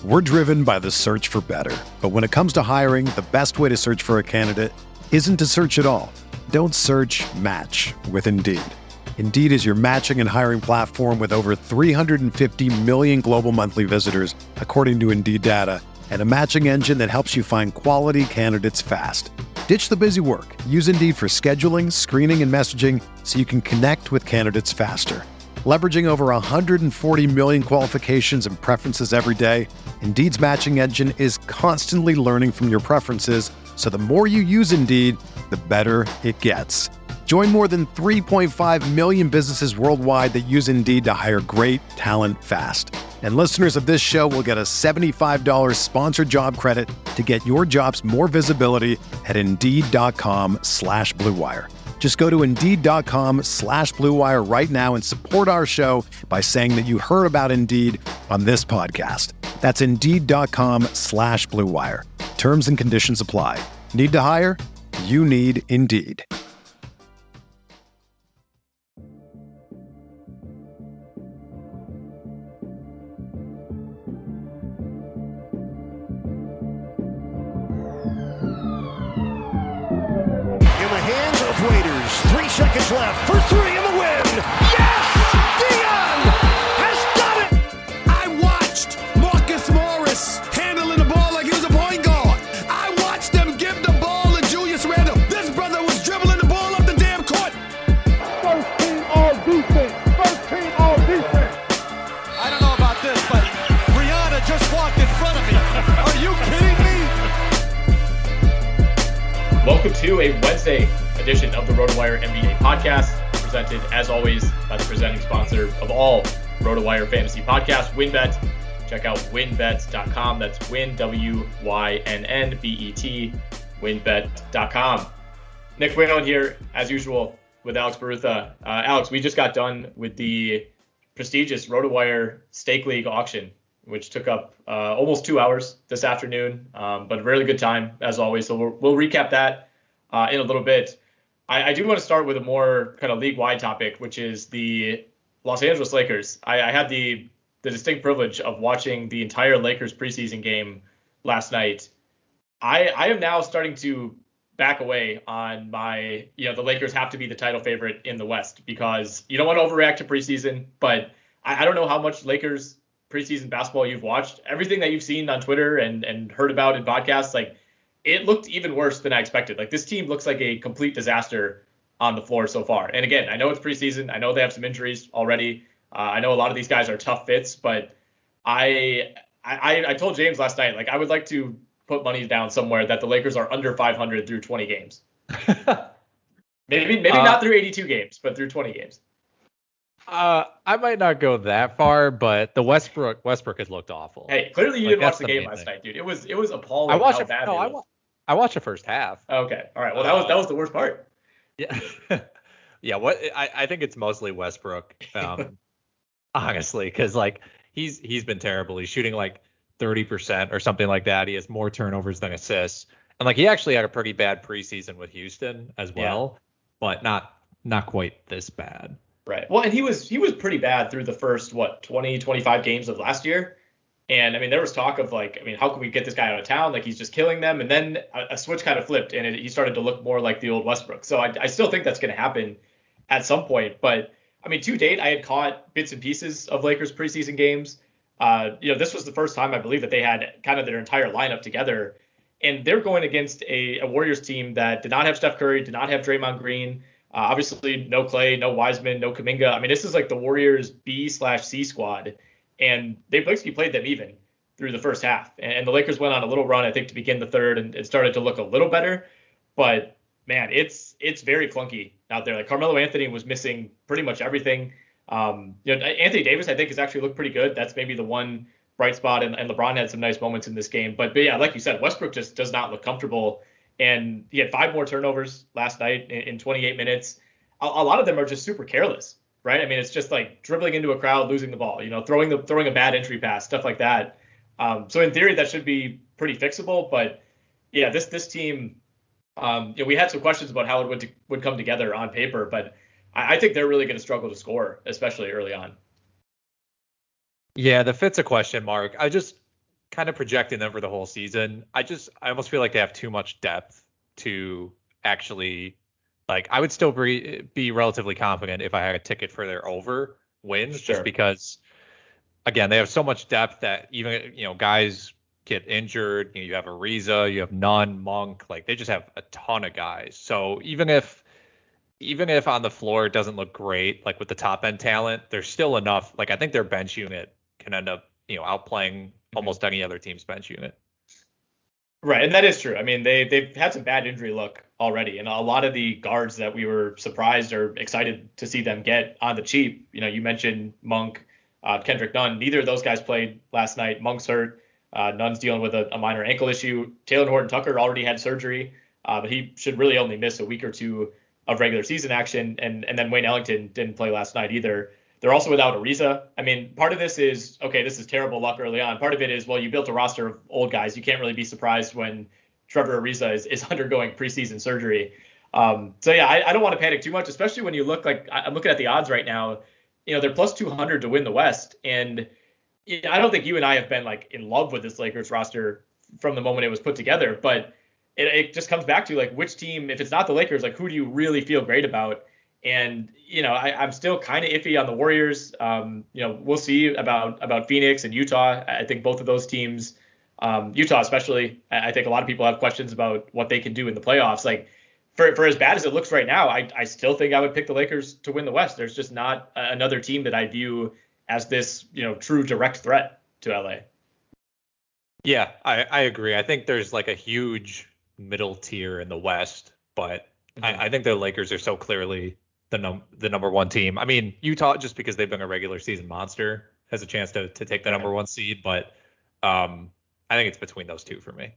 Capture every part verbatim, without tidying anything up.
We're driven by the search for better. But when it comes to hiring, the best way to search for a candidate isn't to search at all. Don't search, match with Indeed. Indeed is your matching and hiring platform with over three hundred fifty million global monthly visitors, according to Indeed data, and a matching engine that helps you find quality candidates fast. Ditch the busy work. Use Indeed for scheduling, screening, and messaging so you can connect with candidates faster. Leveraging over one hundred forty million qualifications and preferences every day, Indeed's matching engine is constantly learning from your preferences, so the more you use Indeed, the better it gets. Join more than three point five million businesses worldwide that use Indeed to hire great talent fast. And listeners of this show will get a seventy-five dollars sponsored job credit to get your jobs more visibility at Indeed.com slash Blue Wire. Just go to Indeed.com slash Blue Wire right now and support our show by saying that you heard about Indeed on this podcast. That's Indeed.com slash Blue Wire. Terms and conditions apply. Need to hire? You need Indeed. Three seconds left for three in the win. Yes! Dion has done it! I watched Marcus Morris handling the ball like he was a point guard. I watched them give the ball to Julius Randle. This brother was dribbling the ball up the damn court. First team all defense. First team all defense. I don't know about this, but Rihanna just walked in front of me. Are you kidding me? Welcome to a Wednesday edition of the RotoWire N B A podcast, presented as always by the presenting sponsor of all RotoWire fantasy podcasts, WynnBET. Check out wynn bet dot com. That's Win, W Y N N B E T, wynn bet dot com. Nick Bueno here, as usual, with Alex Barutha. Uh, Alex, we just got done with the prestigious RotoWire Stake League auction, which took up uh, almost two hours this afternoon, um, but a really good time, as always. So we'll, we'll recap that uh, in a little bit. I, I do want to start with a more kind of league-wide topic, which is the Los Angeles Lakers. I, I had the the distinct privilege of watching the entire Lakers preseason game last night. I, I am now starting to back away on my, you know, the Lakers have to be the title favorite in the West, because you don't want to overreact to preseason, but I, I don't know how much Lakers preseason basketball you've watched. Everything that you've seen on Twitter and, and heard about in podcasts, like, it looked even worse than I expected. Like, this team looks like a complete disaster on the floor so far. And again, I know it's preseason. I know they have some injuries already. Uh, I know a lot of these guys are tough fits, but I, I I told James last night, like, I would like to put money down somewhere that the Lakers are under five hundred through twenty games. maybe maybe uh, not through eighty-two games, but through twenty games. Uh, I might not go that far, but the Westbrook Westbrook has looked awful. Hey, clearly you like, didn't watch the, the game last thing. night, dude. It was it was appalling. I watched how it. bad No, it I, was. I watched the first half. Okay, all right. Well, that was that was the worst part. Yeah, yeah. What I, I think it's mostly Westbrook, um, honestly, because like he's he's been terrible. He's shooting like thirty percent or something like that. He has more turnovers than assists, and like he actually had a pretty bad preseason with Houston as well, yeah. but not not quite this bad. Right. Well, and he was he was pretty bad through the first what twenty, twenty-five games of last year. And I mean, there was talk of like, I mean, how can we get this guy out of town? Like, he's just killing them. And then a, a switch kind of flipped, and it, he started to look more like the old Westbrook. So I, I still think that's going to happen at some point. But I mean, to date, I had caught bits and pieces of Lakers preseason games. Uh, you know, this was the first time I believe that they had kind of their entire lineup together, and they're going against a, a Warriors team that did not have Steph Curry, did not have Draymond Green. Uh, obviously, no Clay, no Wiseman, no Kuminga. I mean, this is like the Warriors B slash C squad. And they basically played them even through the first half. And the Lakers went on a little run, I think, to begin the third, and it started to look a little better. But, man, it's it's very clunky out there. Like, Carmelo Anthony was missing pretty much everything. Um, you know, Anthony Davis, I think, has actually looked pretty good. That's maybe the one bright spot, and, and LeBron had some nice moments in this game. But, but, yeah, like you said, Westbrook just does not look comfortable. And he had five more turnovers last night in, in twenty-eight minutes. A, a lot of them are just super careless. Right. I mean, it's just like dribbling into a crowd, losing the ball, you know, throwing the throwing a bad entry pass, stuff like that. Um, so in theory, that should be pretty fixable. But yeah, this this team, um, you know, we had some questions about how it would would come together on paper, but I, I think they're really going to struggle to score, especially early on. Yeah, the fit's a question mark. I just kind of projecting them for the whole season, I just I almost feel like they have too much depth to actually, like, I would still be be relatively confident if I had a ticket for their over wins, Sure. just because, again, they have so much depth that even, you know, guys get injured. You know, you have Ariza, you have Nunn, Monk, like they just have a ton of guys. So even if even if on the floor it doesn't look great, like with the top end talent, there's still enough. Like I think their bench unit can end up, you know, outplaying almost any other team's bench unit. Right, and that is true. I mean, they they've had some bad injury luck already, and a lot of the guards that we were surprised or excited to see them get on the cheap. You know, you mentioned Monk, uh, Kendrick Nunn. Neither of those guys played last night. Monk's hurt. Uh, Nunn's dealing with a, a minor ankle issue. Taylor Horton Tucker already had surgery, uh, but he should really only miss a week or two of regular season action. And and then Wayne Ellington didn't play last night either. They're also without Ariza. I mean, part of this is, okay, this is terrible luck early on. Part of it is, well, you built a roster of old guys. You can't really be surprised when Trevor Ariza is, is undergoing preseason surgery. Um, so, yeah, I, I don't want to panic too much, especially when you look like, I'm looking at the odds right now. You know, they're plus two hundred to win the West. And I don't think you and I have been, like, in love with this Lakers roster from the moment it was put together. But it, it just comes back to, like, which team, if it's not the Lakers, like, who do you really feel great about? And, you know, I, I'm still kind of iffy on the Warriors. Um, you know, we'll see about about Phoenix and Utah. I think both of those teams, um, Utah especially, I think a lot of people have questions about what they can do in the playoffs. Like, for for as bad as it looks right now, I, I still think I would pick the Lakers to win the West. There's just not another team that I view as this, you know, true direct threat to L A. Yeah, I, I agree. I think there's like a huge middle tier in the West, but mm-hmm. I, I think the Lakers are so clearly the num the number one team. I mean, Utah, just because they've been a regular season monster, has a chance to to take the number one seed, but um, I think it's between those two for me.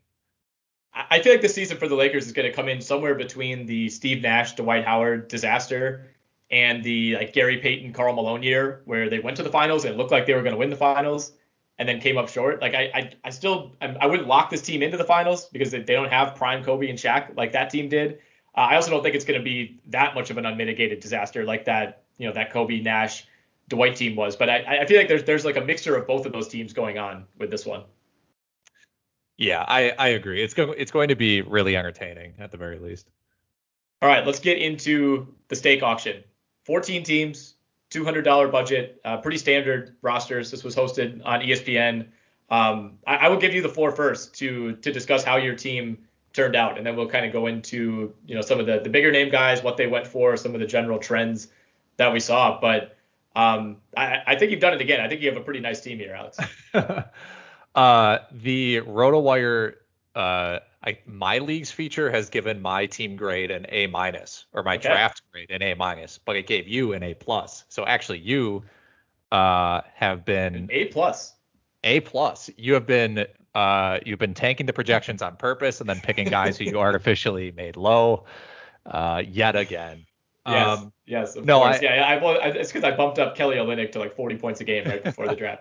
I feel like the season for the Lakers is going to come in somewhere between the Steve Nash, Dwight Howard disaster and the like Gary Payton, Karl Malone year, where they went to the finals and it looked like they were going to win the finals and then came up short. Like I, I, I still, I wouldn't lock this team into the finals because they don't have prime Kobe and Shaq like that team did. Uh, I also don't think it's going to be that much of an unmitigated disaster like that, you know, that Kobe, Nash, Dwight team was. But I, I feel like there's there's like a mixture of both of those teams going on with this one. Yeah, I, I agree. It's going it's going to be really entertaining at the very least. All right, let's get into the stake auction. fourteen teams, two hundred dollars budget, uh, pretty standard rosters. This was hosted on E S P N. Um, I, I will give you the floor first to to discuss how your team turned out, and then we'll kind of go into, you know, some of the, the bigger name guys, what they went for, some of the general trends that we saw. But um, I, I think you've done it again. I think you have a pretty nice team here, Alex. uh, the RotoWire, uh, I, my leagues feature has given my team grade an A minus, or my okay. draft grade an A minus, but it gave you an A plus. So actually, you uh, have been an A plus. A plus. You have been. Uh, you've been tanking the projections on purpose and then picking guys who you artificially made low uh, yet again. Yes, um, yes, of no, course. I, yeah, I, I, it's because I bumped up Kelly Olynyk to like forty points a game right before the draft.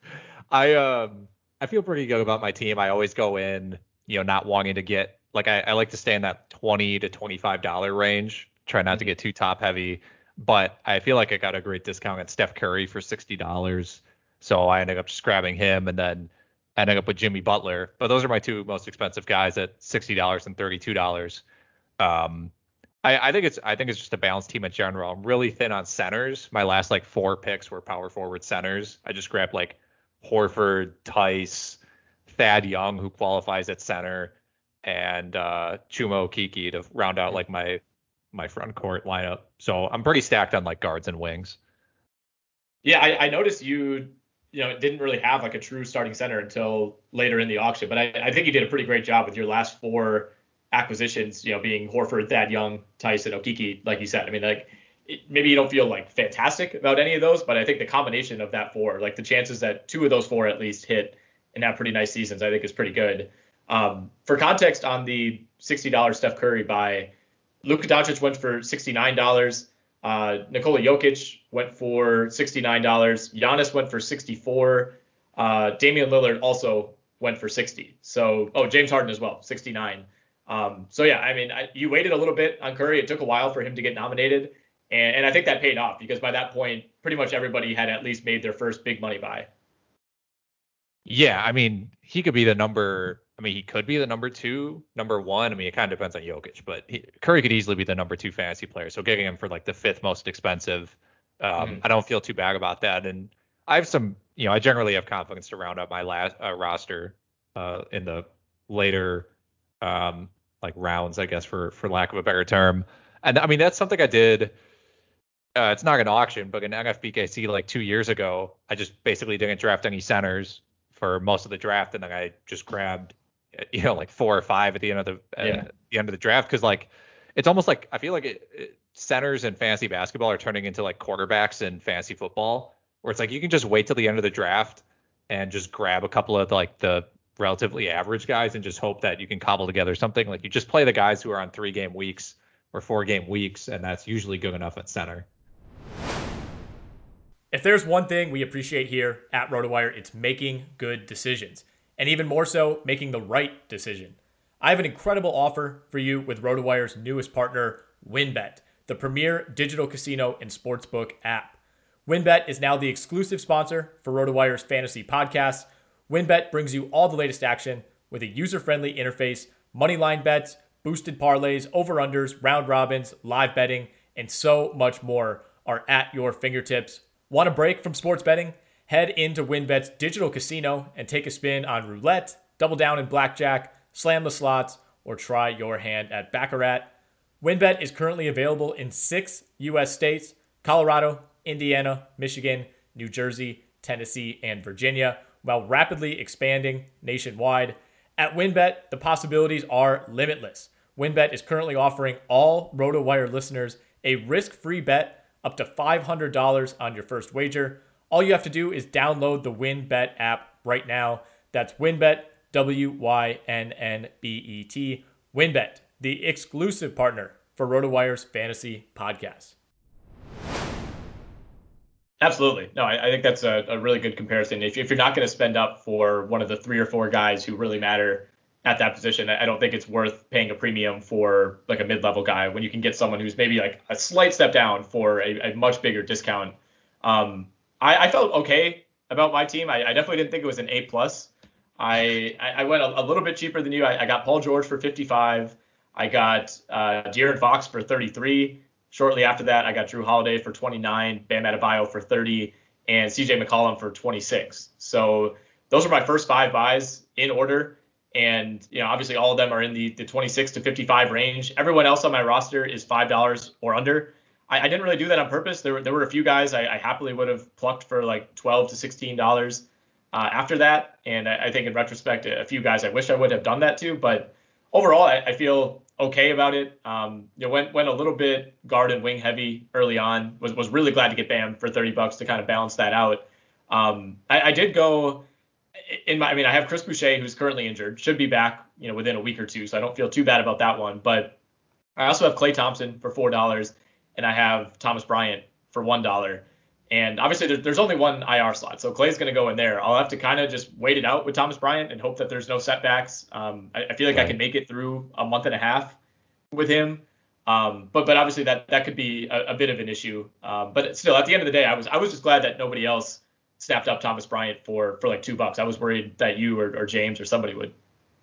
I um I feel pretty good about my team. I always go in, you know, not wanting to get like I, I like to stay in that twenty to twenty-five dollar range. Try not mm-hmm. to get too top heavy, but I feel like I got a great discount at Steph Curry for sixty dollars, so I ended up just grabbing him and then ending up with Jimmy Butler. But those are my two most expensive guys at sixty dollars and thirty-two dollars. Um, I, I think it's I think it's just a balanced team in general. I'm really thin on centers. My last like four picks were power forward centers. I just grabbed like Horford, Tice, Thad Young, who qualifies at center, and uh, Chuma Okeke to round out like my my front court lineup. So I'm pretty stacked on like guards and wings. Yeah, I, I noticed you. You know, it didn't really have like a true starting center until later in the auction. But I, I think you did a pretty great job with your last four acquisitions, you know, being Horford, Thad Young, Tice, and Okeke, like you said. I mean, like it, maybe you don't feel like fantastic about any of those, but I think the combination of that four, like the chances that two of those four at least hit and have pretty nice seasons, I think is pretty good. Um, for context on the sixty dollars Steph Curry buy, Luka Doncic went for sixty-nine dollars. Uh, Nikola Jokic went for sixty-nine dollars. Giannis went for sixty-four dollars. Uh, Damian Lillard also went for sixty dollars. So, oh, James Harden as well, sixty-nine dollars. Um, so, yeah, I mean, I, you waited a little bit on Curry. It took a while for him to get nominated. And, and I think that paid off because by that point, pretty much everybody had at least made their first big money buy. Yeah, I mean, he could be the number. I mean, he could be the number two, number one. I mean, it kind of depends on Jokic, but he, Curry could easily be the number two fantasy player. So getting him for like the fifth most expensive, um, mm-hmm. I don't feel too bad about that. And I have some, you know, I generally have confidence to round up my last uh, roster uh, in the later um, like rounds, I guess, for for lack of a better term. And I mean, that's something I did. Uh, it's not an auction, but in N F B K C like two years ago, I just basically didn't draft any centers for most of the draft, and then I just grabbed, you know, like four or five at the end of the yeah. uh, the end of the draft, because like it's almost like I feel like it, it, centers in fantasy basketball are turning into like quarterbacks in fantasy football, where it's like you can just wait till the end of the draft and just grab a couple of like the relatively average guys and just hope that you can cobble together something. Like you just play the guys who are on three game weeks or four game weeks, and that's usually good enough at center. If there's one thing we appreciate here at RotoWire, it's making good decisions, and even more so, making the right decision. I have an incredible offer for you with RotoWire's newest partner, WynnBET, the premier digital casino and sportsbook app. WynnBET is now the exclusive sponsor for RotoWire's fantasy podcast. WynnBET brings you all the latest action with a user-friendly interface, moneyline bets, boosted parlays, over-unders, round robins, live betting, and so much more are at your fingertips. Want a break from sports betting? Head into WynnBET's digital casino and take a spin on roulette, double down in blackjack, slam the slots, or try your hand at Baccarat. WynnBET is currently available in six U S states: Colorado, Indiana, Michigan, New Jersey, Tennessee, and Virginia, while rapidly expanding nationwide. At WynnBET, the possibilities are limitless. WynnBET is currently offering all RotoWire listeners a risk-free bet up to five hundred dollars on your first wager. All you have to do is download the WynnBET app right now. That's WynnBET, W Y N N B E T. WynnBET, the exclusive partner for RotoWire's fantasy podcast. Absolutely. No, I, I think that's a, a really good comparison. If, if you're not going to spend up for one of the three or four guys who really matter at that position, I don't think it's worth paying a premium for like a mid-level guy when you can get someone who's maybe like a slight step down for a, a much bigger discount. Um, I, I felt okay about my team. I, I definitely didn't think it was an A plus. I, I went a, a little bit cheaper than you. I, I got Paul George for fifty-five. I got uh, De'Aaron Fox for thirty-three. Shortly after that, I got Drew Holiday for twenty-nine, Bam Adebayo for thirty, and C J McCollum for twenty-six. So those are my first five buys in order. And, you know, obviously all of them are in the, the twenty-six to fifty-five range. Everyone else on my roster is five dollars or under. I, I didn't really do that on purpose. There were, there were a few guys I, I happily would have plucked for like twelve to sixteen dollars uh, after that. And I, I think in retrospect, a few guys I wish I would have done that to. But overall, I, I feel okay about it. Um, you know, went, went a little bit guard and wing heavy early on. Was, was really glad to get Bam for thirty bucks to kind of balance that out. Um, I, I did go... In my, I mean, I have Chris Boucher, who's currently injured, should be back, you know, within a week or two, so I don't feel too bad about that one. But I also have Klay Thompson for four dollars, and I have Thomas Bryant for one dollar. And obviously, there, there's only one I R slot, so Klay's going to go in there. I'll have to kind of just wait it out with Thomas Bryant and hope that there's no setbacks. Um, I, I feel like right. I can make it through a month and a half with him. Um, but but obviously that that could be a, a bit of an issue. Um, but still, at the end of the day, I was I was just glad that nobody else snapped up Thomas Bryant for for like two bucks. I was worried that you or, or James or somebody would.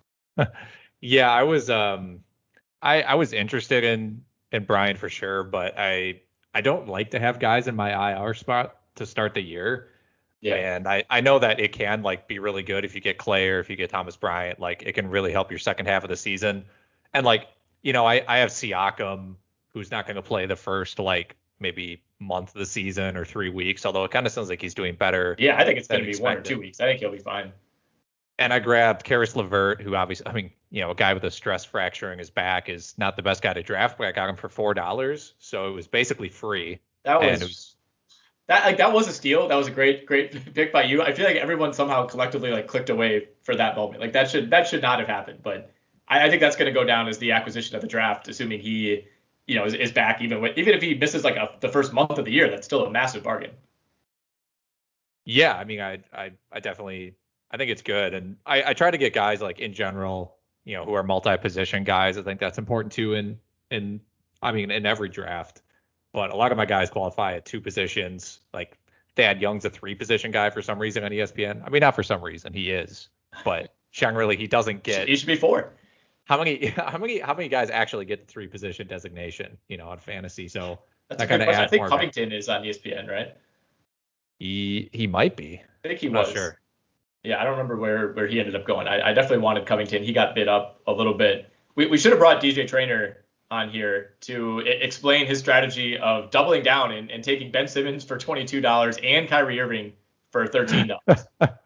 Yeah, I was um I I was interested in in Bryant for sure, but I I don't like to have guys in my I R spot to start the year. Yeah. And I, I know that it can like be really good if you get Klay or if you get Thomas Bryant. Like it can really help your second half of the season. And like, you know, I, I have Siakam, who's not going to play the first like maybe month of the season or three weeks, although it kind of sounds like he's doing better. Yeah, I think it's going to be one or two weeks. I think he'll be fine. And I grabbed Karis LeVert, who obviously, I mean, you know, a guy with a stress fracture in his back is not the best guy to draft, but I got him for four dollars, so it was basically free. That was, and it was that like that was a steal. That was a great great pick by you. I feel like everyone somehow collectively like clicked away for that moment. Like that should that should not have happened, but I, I think that's going to go down as the acquisition of the draft, assuming he, you know, is, is back. Even with, even if he misses like a, the first month of the year, that's still a massive bargain. Yeah, I mean, I I I definitely. I think it's good. And I, I try to get guys like in general, you know, who are multi-position guys. I think that's important too in, in, I mean, in every draft, but a lot of my guys qualify at two positions. Like Thad Young's a three position guy for some reason on E S P N. I mean, not for some reason, he is, but generally he doesn't get. He should be four. How many how many how many guys actually get the three position designation, you know, on fantasy? So That's that a good kind of question. I adds think more Covington back. is on E S P N, right? He he might be. I think he I'm was. not sure. Yeah, I don't remember where, where he ended up going. I, I definitely wanted Covington. He got bid up a little bit. We we should have brought D J Traynor on here to I- explain his strategy of doubling down and, and taking Ben Simmons for twenty-two dollars and Kyrie Irving for thirteen dollars.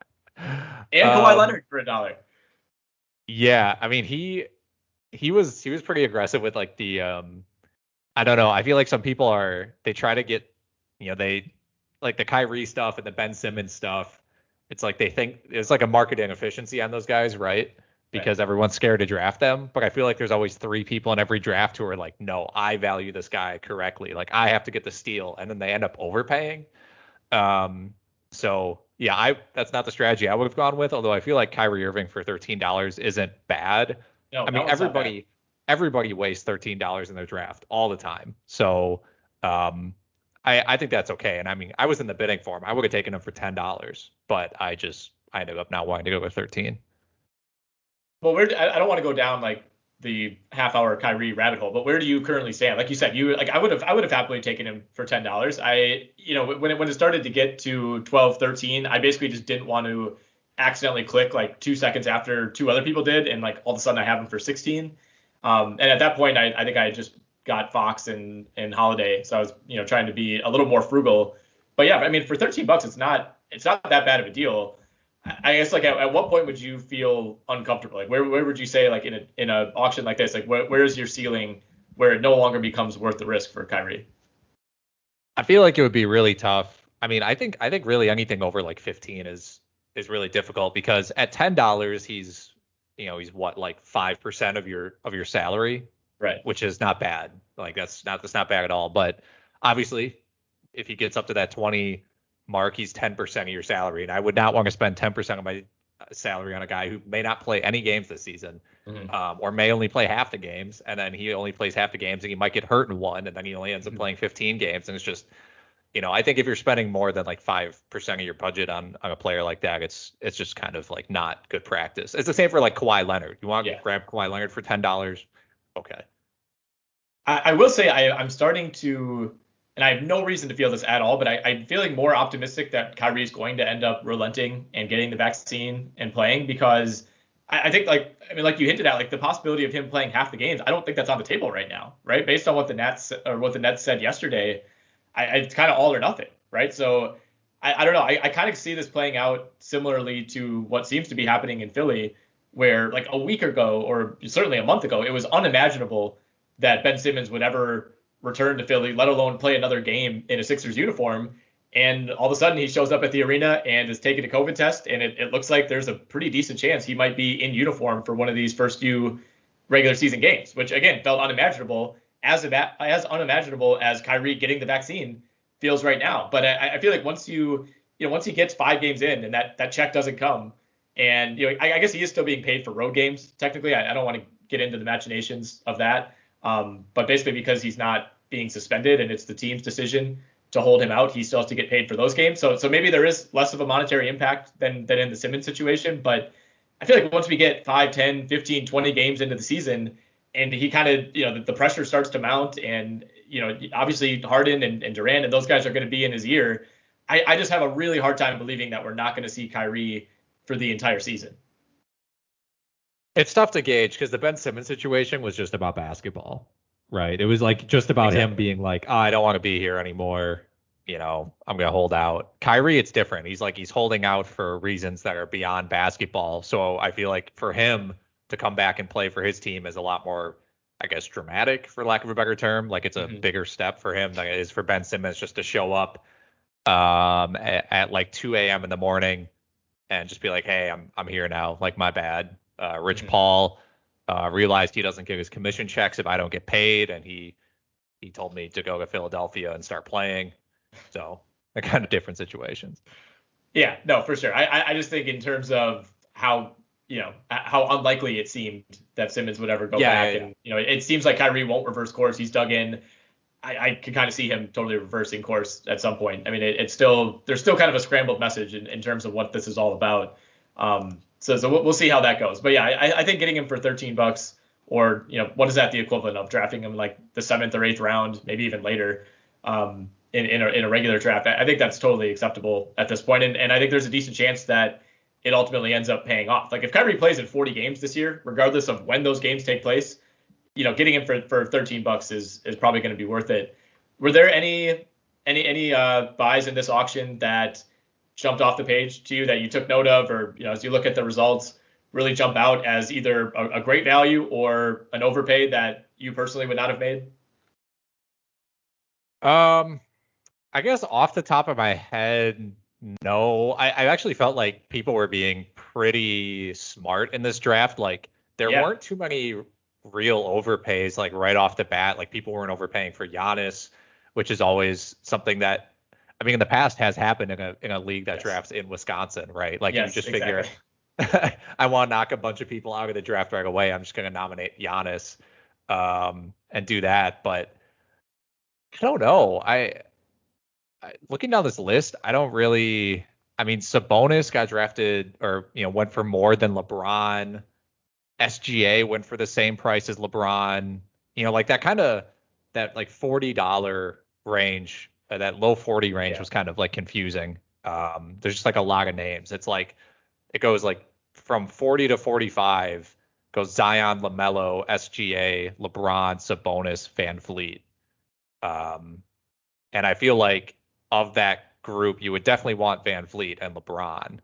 And Kawhi Um, Leonard for a dollar. Yeah, I mean he he was he was pretty aggressive with like the um I don't know. I feel like some people are they try to get you know they like the Kyrie stuff and the Ben Simmons stuff. It's like they think it's like a marketing efficiency on those guys, right? Because everyone's scared to draft them. But I feel like there's always three people in every draft who are like, no, I value this guy correctly. Like I have to get the steal, and then they end up overpaying. Um, so yeah, I that's not the strategy I would have gone with. Although I feel like Kyrie Irving for thirteen dollars isn't bad. No, I that mean, one's not bad. everybody everybody wastes thirteen dollars in their draft all the time. So um, I I think that's okay. And I mean, I was in the bidding for him. I would have taken him for ten dollars, but I just I ended up not wanting to go with thirteen. Well, where I I don't want to go down like the half hour Kyrie rabbit hole, but where do you currently stand? Like you said, you like I would have I would have happily taken him for ten dollars. I you know when it when it started to get to twelve, thirteen, I basically just didn't want to accidentally click like two seconds after two other people did, and like all of a sudden I have him for sixteen. Um, and at that point, I, I think I had just got Fox and and Holiday, so I was you know trying to be a little more frugal. But yeah, I mean for thirteen bucks, it's not it's not that bad of a deal. I guess like at, at what point would you feel uncomfortable? Like where where would you say like in a in a auction like this, like where where is your ceiling where it no longer becomes worth the risk for Kyrie? I feel like it would be really tough. I mean, I think I think really anything over like fifteen is is really difficult because at ten dollars he's you know he's what like five percent of your of your salary, Right. which is not bad. Like that's not that's not bad at all. But obviously, if he gets up to that twenty mark, he's ten percent of your salary, and I would not want to spend ten percent of my salary on a guy who may not play any games this season, Mhm. um, or may only play half the games, and then he only plays half the games, and he might get hurt in one, and then he only ends up playing fifteen games, and it's just, you know, I think if you're spending more than like five percent of your budget on on a player like that, it's it's just kind of like not good practice. It's the same for like Kawhi Leonard. You want to Yeah. grab Kawhi Leonard for ten dollars? Okay. I, I will say I, I'm starting to, and I have no reason to feel this at all, but I, I'm feeling more optimistic that Kyrie is going to end up relenting and getting the vaccine and playing because I, I think like I mean like you hinted at like the possibility of him playing half the games. I don't think that's on the table right now, right? Based on what the Nets or what the Nets said yesterday, I, I, it's kind of all or nothing, right? So I, I don't know. I, I kind of see this playing out similarly to what seems to be happening in Philly, where like a week ago or certainly a month ago, it was unimaginable that Ben Simmons would ever return to Philly, let alone play another game in a Sixers uniform. And all of a sudden he shows up at the arena and is taking a COVID test. And it, it looks like there's a pretty decent chance he might be in uniform for one of these first few regular season games, which again felt unimaginable as a, as unimaginable as Kyrie getting the vaccine feels right now. But I, I feel like once you, you know, once he gets five games in and that, that check doesn't come, and, you know, I, I guess he is still being paid for road games. Technically, I, I don't want to get into the machinations of that. Um, but basically because he's not being suspended and it's the team's decision to hold him out, he still has to get paid for those games. So so maybe there is less of a monetary impact than than in the Simmons situation. But I feel like once we get five, ten, fifteen, twenty games into the season and he kind of, you know, the, the pressure starts to mount and, you know, obviously Harden and, and Durant and those guys are going to be in his ear. I, I just have a really hard time believing that we're not going to see Kyrie for the entire season. It's tough to gauge because the Ben Simmons situation was just about basketball, right? It was like just about Exactly. him being like, oh, I don't want to be here anymore. You know, I'm going to hold out. Kyrie, it's different. He's like, he's holding out for reasons that are beyond basketball. So I feel like for him to come back and play for his team is a lot more, I guess, dramatic, for lack of a better term. Like it's a Mhm. bigger step for him than it is for Ben Simmons just to show up um, at, at like two a.m. in the morning and just be like, hey, I'm I'm here now. Like, my bad. Uh, Rich Mhm. Paul uh, realized he doesn't get his commission checks if I don't get paid, and he he told me to go to Philadelphia and start playing. So they're kind of different situations. Yeah, no, for sure. I, I I just think in terms of how, you know, how unlikely it seemed that Simmons would ever go Yeah, back. yeah, yeah. And, you know, it, it seems like Kyrie won't reverse course. He's dug in. I, I can kind of see him totally reversing course at some point. I mean, it, it's still, there's still kind of a scrambled message in, in terms of what this is all about. Um, so so we'll, we'll see how that goes. But yeah, I, I think getting him for thirteen bucks, or you know, what is that the equivalent of drafting him like the seventh or eighth round, maybe even later, um, in in a, in a regular draft. I, I think that's totally acceptable at this point, and and I think there's a decent chance that it ultimately ends up paying off. Like if Kyrie plays in forty games this year, regardless of when those games take place, you know, getting him for, for thirteen bucks is is probably going to be worth it. Were there any any any uh, buys in this auction that jumped off the page to you that you took note of, or you know, as you look at the results, really jump out as either a, a great value or an overpay that you personally would not have made? Um, I guess off the top of my head, no. I, I actually felt like people were being pretty smart in this draft. Like there Yeah. weren't too many real overpays, like right off the bat. Like people weren't overpaying for Giannis, which is always something that, I mean, in the past has happened in a in a league that Yes. drafts in Wisconsin, right? Like Yes, you just exactly. figure, I want to knock a bunch of people out of the draft right away. I'm just going to nominate Giannis, um, and do that. But I don't know. I, I looking down this list, I don't really. I mean, Sabonis got drafted, or you know, went for more than LeBron. S G A went for the same price as LeBron. You know, like that kind of that like forty dollars range, uh, that low forty range Yeah. was kind of like confusing. Um, there's just like a lot of names. It's like it goes like from forty to forty-five goes Zion, LaMelo, S G A, LeBron, Sabonis, Van Fleet. Um, and I feel like of that group, you would definitely want Van Fleet and LeBron.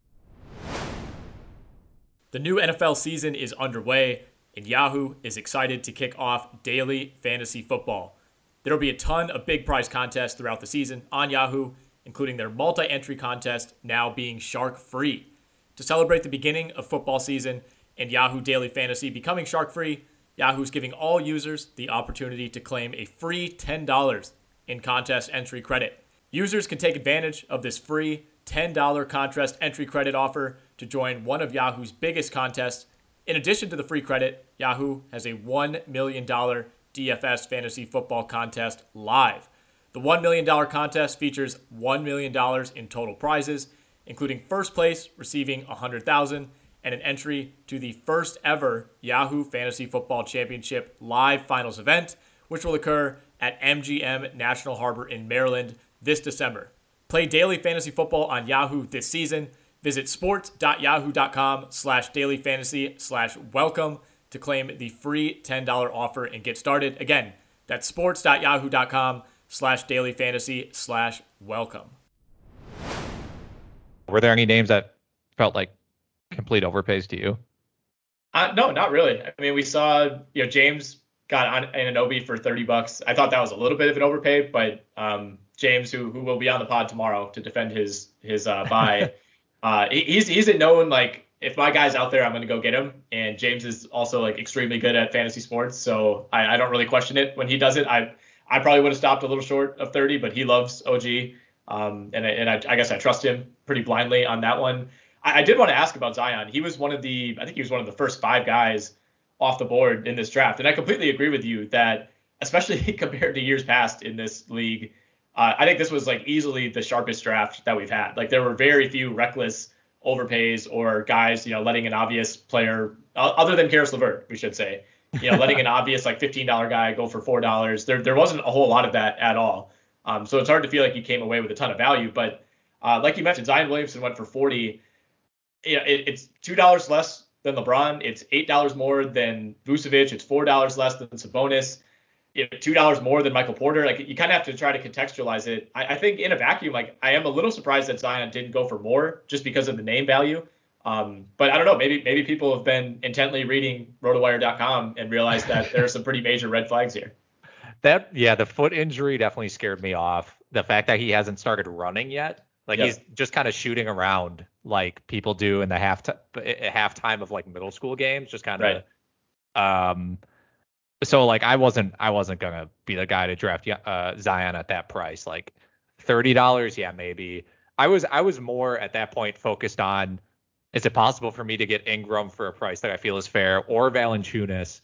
The new N F L season is underway, and Yahoo is excited to kick off daily fantasy football. There will be a ton of big prize contests throughout the season on Yahoo, including their multi-entry contest now being shark-free. To celebrate the beginning of football season and Yahoo Daily Fantasy becoming shark-free, Yahoo's giving all users the opportunity to claim a free ten dollars in contest entry credit. Users can take advantage of this free ten dollars contest entry credit offer to join one of Yahoo's biggest contests. In addition to the free credit, Yahoo has a one million dollars D F S fantasy football contest live. The one million dollars contest features one million dollars in total prizes, including first place receiving one hundred thousand dollars and an entry to the first ever Yahoo Fantasy Football Championship live finals event, which will occur at M G M National Harbor in Maryland this December. Play daily fantasy football on Yahoo this season. Visit sports.yahoo.com slash daily fantasy slash welcome to claim the free ten dollars offer and get started. Again, that's sports.yahoo.com slash daily fantasy slash welcome. Were there any names that felt like complete overpays to you? Uh, no, not really. I mean, we saw, you know, James got on Anunoby for thirty bucks. I thought that was a little bit of an overpay, but um, James, who who will be on the pod tomorrow to defend his his uh, buy, uh, he, he's he's a known, like, if my guy's out there, I'm going to go get him. And James is also like extremely good at fantasy sports, so I, I don't really question it when he does it. I I probably would have stopped a little short of thirty, but he loves O G, um, and I, and I, I guess I trust him pretty blindly on that one. I, I did want to ask about Zion. He was one of the, I think he was one of the first five guys off the board in this draft, and I completely agree with you that, especially compared to years past in this league, uh, I think this was like easily the sharpest draft that we've had. Like there were very few reckless overpays or guys, you know, letting an obvious player, uh, other than Karis LeVert, we should say, you know, letting an obvious like fifteen dollars guy go for four dollars. There there wasn't a whole lot of that at all. Um, so it's hard to feel like you came away with a ton of value. But uh, like you mentioned, Zion Williamson went for forty. You know, it, it's two dollars less than LeBron. It's eight dollars more than Vucevic. It's four dollars less than Sabonis. You know, two dollars more than Michael Porter. Like you kind of have to try to contextualize it. I, I think in a vacuum, like I am a little surprised that Zion didn't go for more just because of the name value. Um, but I don't know. Maybe maybe people have been intently reading rotowire dot com and realized that there are some pretty major red flags here. That yeah, the foot injury definitely scared me off. The fact that he hasn't started running yet, like Yep. he's just kind of shooting around like people do in the half t- halftime of like middle school games, just kind of. Right. Um, so like I wasn't I wasn't gonna be the guy to draft uh, Zion at that price. Like thirty dollars, yeah, maybe. I was I was more at that point focused on, is it possible for me to get Ingram for a price that I feel is fair, or Valanciunas,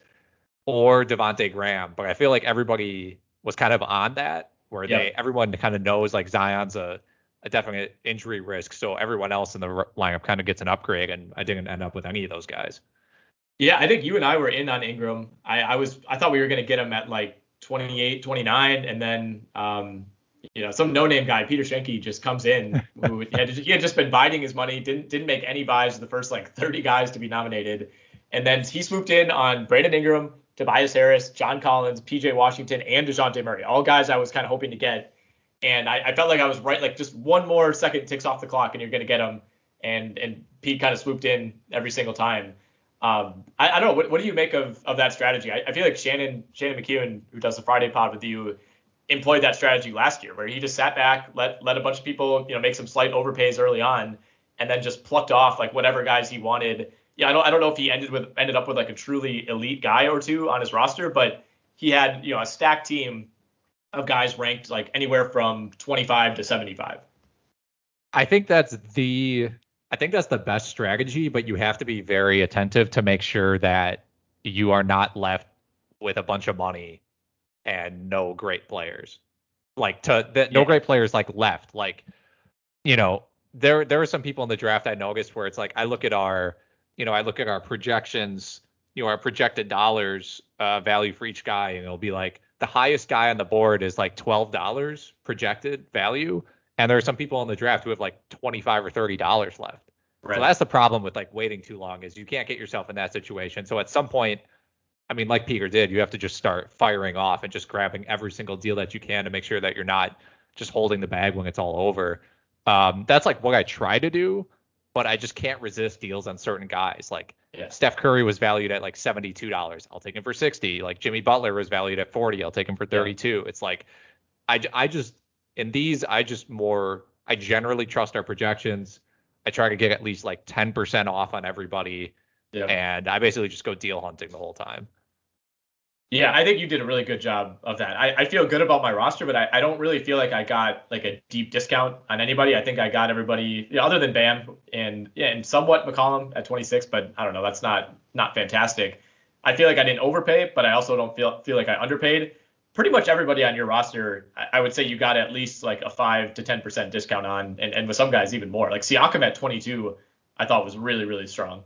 or Devontae Graham? But I feel like everybody was kind of on that, where Yep. they everyone kind of knows like Zion's a a definite injury risk. So everyone else in the r- lineup kind of gets an upgrade, and I didn't end up with any of those guys. Yeah, I think you and I were in on Ingram. I, I was I thought we were going to get him at like twenty-eight, twenty-nine, and then um, you know, some no-name guy, Peter Schenke, just comes in who had, he had just been biding his money, didn't didn't make any buys of the first like thirty guys to be nominated, and then he swooped in on Brandon Ingram, Tobias Harris, John Collins, P J Washington, and DeJounte Murray, all guys I was kind of hoping to get, and I, I felt like I was right, like just one more second ticks off the clock and you're going to get them, and and Pete kind of swooped in every single time. Um, I, I don't know. What, what do you make of, of that strategy? I, I feel like Shannon Shannon McKeown, who does the Friday pod with you, employed that strategy last year, where he just sat back, let let a bunch of people, you know, make some slight overpays early on, and then just plucked off like whatever guys he wanted. Yeah, I don't I don't know if he ended with ended up with like a truly elite guy or two on his roster, but he had, you know, a stacked team of guys ranked like anywhere from twenty-five to seventy-five. I think that's the I think that's the best strategy, but you have to be very attentive to make sure that you are not left with a bunch of money and no great players. Like to that, no Yeah. great players like left. Like, you know, there there are some people in the draft I noticed where it's like I look at our, you know, I look at our projections, you know, our projected dollars uh, value for each guy, and it'll be like the highest guy on the board is like twelve dollars projected value. And there are some people in the draft who have like twenty-five or thirty dollars left. Right. So that's the problem with like waiting too long, is you can't get yourself in that situation. So at some point, I mean, like Peter did, you have to just start firing off and just grabbing every single deal that you can to make sure that you're not just holding the bag when it's all over. Um, that's like what I try to do, but I just can't resist deals on certain guys. Like Yeah. Steph Curry was valued at like seventy-two dollars. I'll take him for sixty. Like Jimmy Butler was valued at forty. I'll take him for thirty-two. It's like, I, I just, in these, I just more, I generally trust our projections. I try to get at least like ten percent off on everybody. Yeah. And I basically just go deal hunting the whole time. Yeah, I think you did a really good job of that. I, I feel good about my roster, but I, I don't really feel like I got like a deep discount on anybody. I think I got everybody, you know, other than Bam and yeah, and somewhat McCollum at twenty-six, but I don't know, that's not not fantastic. I feel like I didn't overpay, but I also don't feel feel like I underpaid. Pretty much everybody on your roster, I, I would say you got at least like a five to ten percent discount on, and, and with some guys even more. Like Siakam at twenty-two, I thought was really, really strong.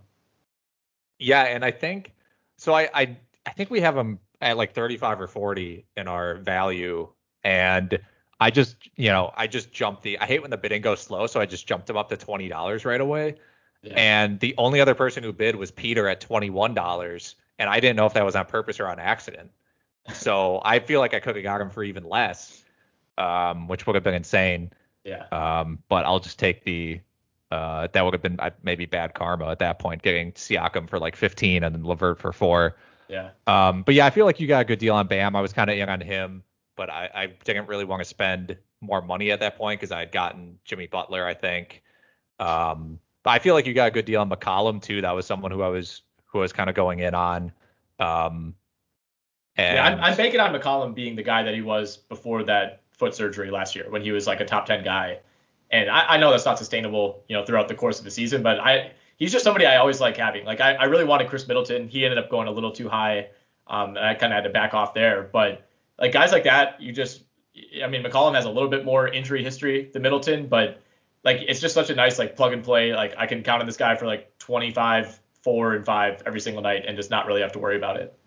Yeah, and I think so. I I, I think we have him at like thirty-five or forty in our value, and I just you know I just jumped the. I hate when the bidding goes slow, so I just jumped him up to twenty dollars right away. Yeah. And the only other person who bid was Peter at twenty-one dollars, and I didn't know if that was on purpose or on accident. So I feel like I could have got him for even less, um, which would have been insane. Yeah. Um, but I'll just take the. Uh, that would have been maybe bad karma at that point, getting Siakam for like fifteen and then LeVert for four. Yeah. Um, but yeah, I feel like you got a good deal on Bam. I was kind of in on him, but I, I didn't really want to spend more money at that point because I had gotten Jimmy Butler, I think. Um, but I feel like you got a good deal on McCollum too. That was someone who I was who I was kind of going in on. Um, and yeah, I'm, I'm banking on McCollum being the guy that he was before that foot surgery last year when he was like a top ten guy. And I, I know that's not sustainable, you know, throughout the course of the season, but I he's just somebody I always like having. Like I, I really wanted Chris Middleton. He ended up going a little too high. Um, and I kind of had to back off there. But like guys like that, you just, I mean, McCollum has a little bit more injury history than Middleton, but like it's just such a nice like plug and play. Like I can count on this guy for like twenty-five, four, and five every single night and just not really have to worry about it.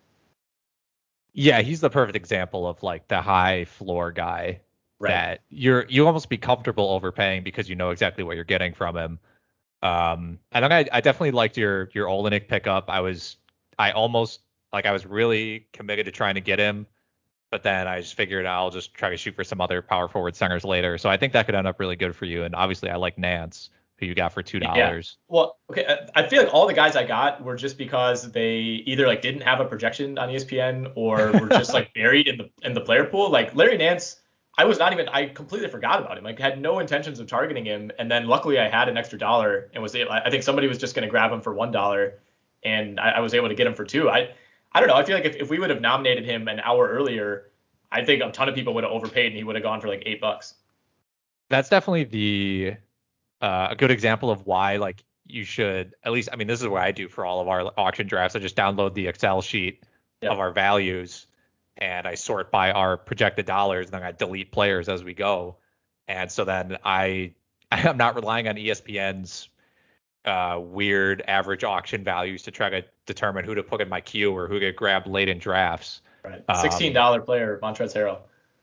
Yeah, he's the perfect example of like the high floor guy. Right. That you're you almost be comfortable overpaying because you know exactly what you're getting from him. Um, I think I, I definitely liked your your Olynyk pickup. I was I almost like I was really committed to trying to get him, but then I just figured I'll just try to shoot for some other power forward centers later. So I think that could end up really good for you. And obviously I like Nance, who you got for two dollars. Yeah. Well, okay, I feel like all the guys I got were just because they either like didn't have a projection on E S P N or were just like buried in the in the player pool. Like Larry Nance. I was not even, I completely forgot about him. Like, had no intentions of targeting him. And then luckily I had an extra dollar and was able, I think somebody was just going to grab him for one dollar and I, I was able to get him for two. I, I don't know. I feel like if, if we would have nominated him an hour earlier, I think a ton of people would have overpaid and he would have gone for like eight bucks. That's definitely the, uh, a good example of why, like, you should, at least, I mean, this is what I do for all of our auction drafts. I just download the Excel sheet yep. of our values. And I sort by our projected dollars, and then I delete players as we go. And so then I I'm not relying on E S P N's uh, weird average auction values to try to determine who to put in my queue or who to grab late in drafts. Right. sixteen dollars um, player, Montrezl Harrell.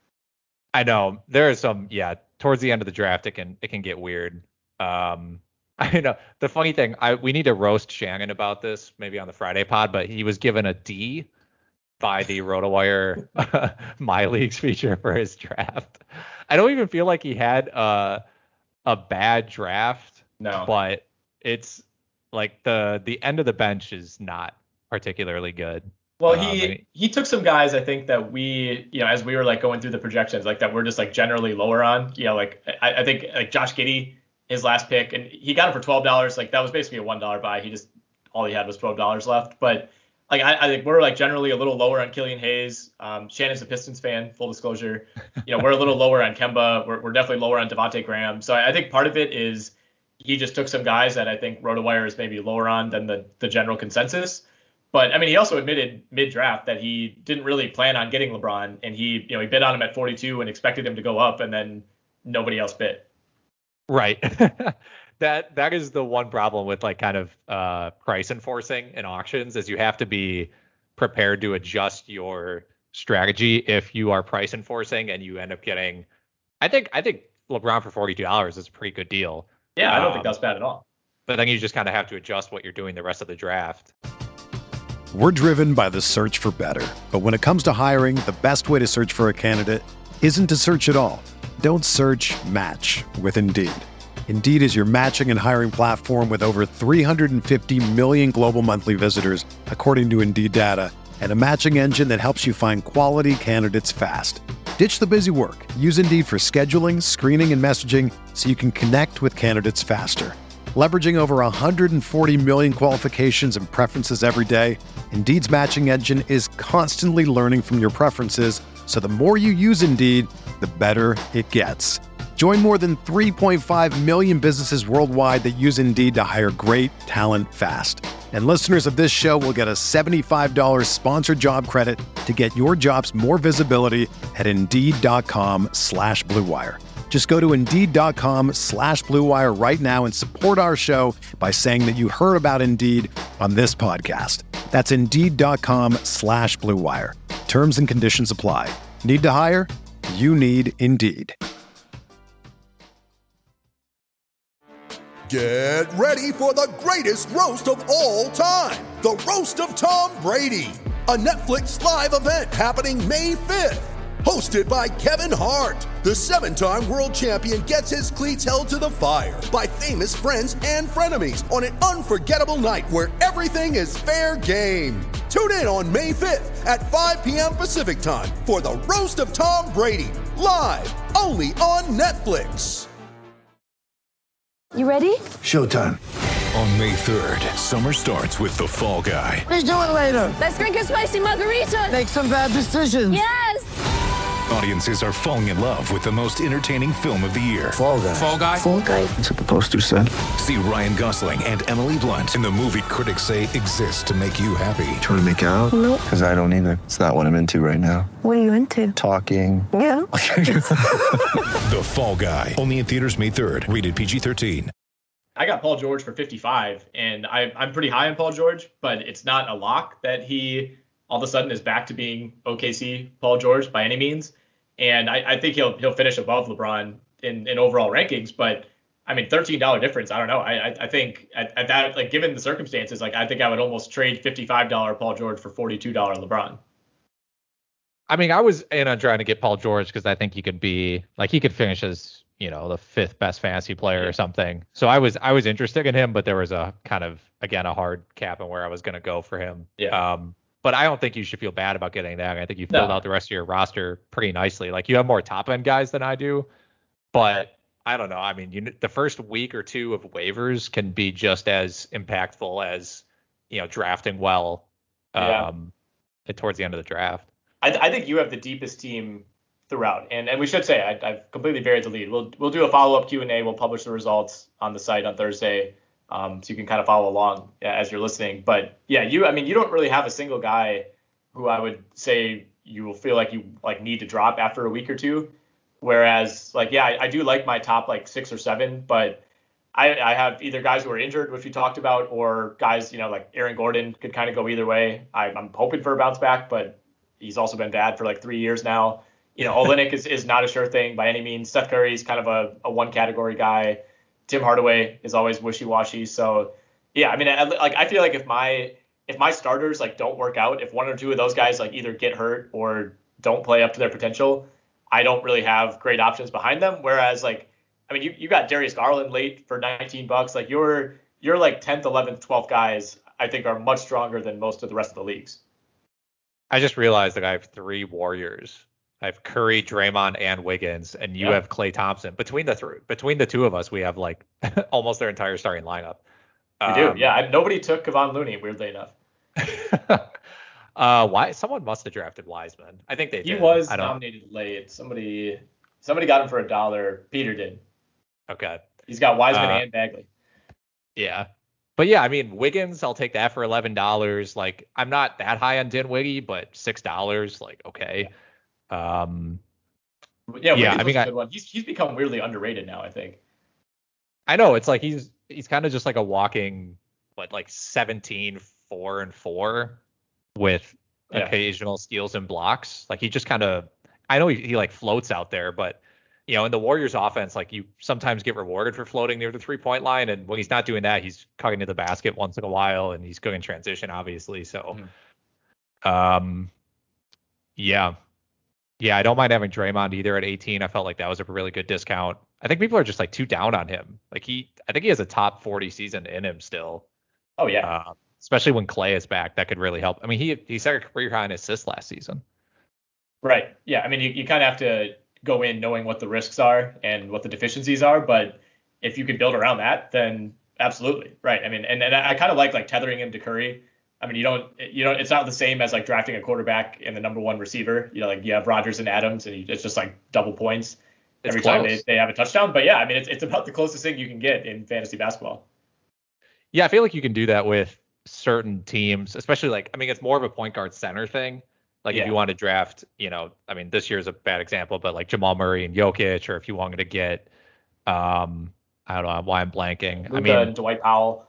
I know there is some, yeah, towards the end of the draft, it can, it can get weird. Um, I know the funny thing, I, we need to roast Shannon about this maybe on the Friday pod, but he was given a D by the RotoWire My Leagues feature for his draft. I don't even feel like he had uh, a bad draft. No, but it's like the, the end of the bench is not particularly good. Well, he um, he took some guys, I think, that we, you know, as we were like going through the projections, like that we're just like generally lower on. You know, like I, I think like Josh Giddey, his last pick, and he got him for twelve dollars. Like that was basically a one dollar buy. He just, all he had was twelve dollars left. But like I, I think we're like generally a little lower on Killian Hayes. Um, Shannon's a Pistons fan, full disclosure. You know, we're a little lower on Kemba. We're, we're definitely lower on Devontae Graham. So I, I think part of it is he just took some guys that I think RotoWire is maybe lower on than the the general consensus. But I mean, he also admitted mid-draft that he didn't really plan on getting LeBron, and he, you know, he bid on him at forty-two and expected him to go up, and then nobody else bid. Right. that that is the one problem with like kind of uh, price enforcing in auctions is you have to be prepared to adjust your strategy if you are price enforcing and you end up getting. I think I think LeBron for forty-two dollars is a pretty good deal. Yeah, I don't um, think that's bad at all. But then you just kind of have to adjust what you're doing the rest of the draft. We're driven by the search for better. But when it comes to hiring, the best way to search for a candidate isn't to search at all. Don't search, match with Indeed. Indeed is your matching and hiring platform with over three hundred fifty million global monthly visitors, according to Indeed data, and a matching engine that helps you find quality candidates fast. Ditch the busy work. Use Indeed for scheduling, screening, and messaging so you can connect with candidates faster. Leveraging over one hundred forty million qualifications and preferences every day, Indeed's matching engine is constantly learning from your preferences, so the more you use Indeed, the better it gets. Join more than three point five million businesses worldwide that use Indeed to hire great talent fast. And listeners of this show will get a seventy-five dollars sponsored job credit to get your jobs more visibility at Indeed.com slash Blue Wire. Just go to Indeed.com slash Blue Wire right now and support our show by saying that you heard about Indeed on this podcast. That's Indeed.com slash Blue Wire. Terms and conditions apply. Need to hire? You need Indeed. Get ready for the greatest roast of all time. The Roast of Tom Brady. A Netflix live event happening May fifth. Hosted by Kevin Hart, the seven-time world champion gets his cleats held to the fire by famous friends and frenemies on an unforgettable night where everything is fair game. Tune in on May fifth at five p.m. Pacific time for the Roast of Tom Brady, live only on Netflix. You ready? Showtime. On May third, summer starts with The Fall Guy. Let's do it later. Let's drink a spicy margarita. Make some bad decisions. Yes. Audiences are falling in love with the most entertaining film of the year. Fall Guy. Fall Guy? Fall Guy. That's what the poster said. See Ryan Gosling and Emily Blunt in the movie critics say exists to make you happy. Trying to make it out? Nope. Because I don't either. It's not what I'm into right now. What are you into? Talking. Yeah. The Fall Guy. Only in theaters May third. Rated P G thirteen. I got Paul George for fifty-five, and I, I'm pretty high on Paul George, but it's not a lock that he all of a sudden is back to being O K C Paul George by any means. And I, I think he'll he'll finish above LeBron in, in overall rankings. But I mean, thirteen dollars difference. I don't know. I I, I think at, at that, like, given the circumstances, like, I think I would almost trade fifty-five dollars Paul George for forty-two dollars LeBron. I mean, I was in on trying to get Paul George because I think he could be like he could finish as, you know, the fifth best fantasy player yeah. or something. So I was I was interested in him, but there was a kind of, again, a hard cap on where I was going to go for him. Yeah. Um, but I don't think you should feel bad about getting that. I think you filled no. out the rest of your roster pretty nicely. Like, you have more top end guys than I do, but I don't know. I mean, you the first week or two of waivers can be just as impactful as, you know, drafting well um, yeah. towards the end of the draft. I, I think you have the deepest team throughout, and and we should say I, I've completely buried the lead. We'll we'll do a follow up Q and A. We'll publish the results on the site on Thursday, um, so you can kind of follow along as you're listening. But yeah, you I mean you don't really have a single guy who I would say you will feel like you like need to drop after a week or two. Whereas, like, yeah, I, I do like my top like six or seven, but I, I have either guys who are injured, which we talked about, or guys, you know, like Aaron Gordon could kind of go either way. I, I'm hoping for a bounce back, but he's also been bad for like three years now. You know, Olynyk is, is not a sure thing by any means. Steph Curry is kind of a, a one category guy. Tim Hardaway is always wishy-washy. So, yeah, I mean, I, like I feel like if my if my starters like don't work out, if one or two of those guys like either get hurt or don't play up to their potential, I don't really have great options behind them. Whereas, like, I mean, you, you got Darius Garland late for nineteen bucks. Like your your like tenth, eleventh, twelfth guys, I think, are much stronger than most of the rest of the leagues. I just realized that I have three Warriors. I have Curry, Draymond, and Wiggins, and you yeah. have Klay Thompson. Between the three, between the two of us, we have like almost their entire starting lineup. We um, do, yeah. I, nobody took Kevon Looney, weirdly enough. uh, why? Someone must have drafted Wiseman. I think they did. He was I don't... nominated late. Somebody, somebody got him for a dollar. Peter did. Okay. He's got Wiseman uh, and Bagley. Yeah. But yeah, I mean, Wiggins, I'll take that for eleven dollars. Like, I'm not that high on Dinwiddie, but six dollars, like, okay. Um, yeah, yeah I mean, a good one. He's he's become weirdly underrated now, I think. I know. It's like he's he's kind of just like a walking, what, like seventeen, four, and four with yeah. occasional steals and blocks. Like, he just kind of, I know he, he like floats out there, but you know, in the Warriors offense, like you sometimes get rewarded for floating near the three point line. And when he's not doing that, he's cutting to the basket once in a while, and he's good in transition, obviously. So, mm. um, yeah. Yeah, I don't mind having Draymond either at eighteen. I felt like that was a really good discount. I think people are just like too down on him. Like he, I think he has a top forty season in him still. Oh yeah. Uh, especially when Klay is back, that could really help. I mean, he he set a career high in assists last season. Right. Yeah. I mean, you, you kind of have to go in knowing what the risks are and what the deficiencies are, but if you can build around that, then absolutely. Right. I mean, and, and I kind of like like tethering him to Curry. I mean, you don't, you know, it's not the same as like drafting a quarterback and the number one receiver. You know, like you have Rodgers and Adams, and you, it's just like double points it's every close. time they, they have a touchdown. But yeah, I mean, it's it's about the closest thing you can get in fantasy basketball. Yeah, I feel like you can do that with certain teams, especially like, I mean, it's more of a point guard center thing. Like yeah. if you want to draft, you know, I mean, this year's a bad example, but like Jamal Murray and Jokic, or if you wanted to get, um, I don't know why I'm blanking. Luka I mean, and Dwight Powell.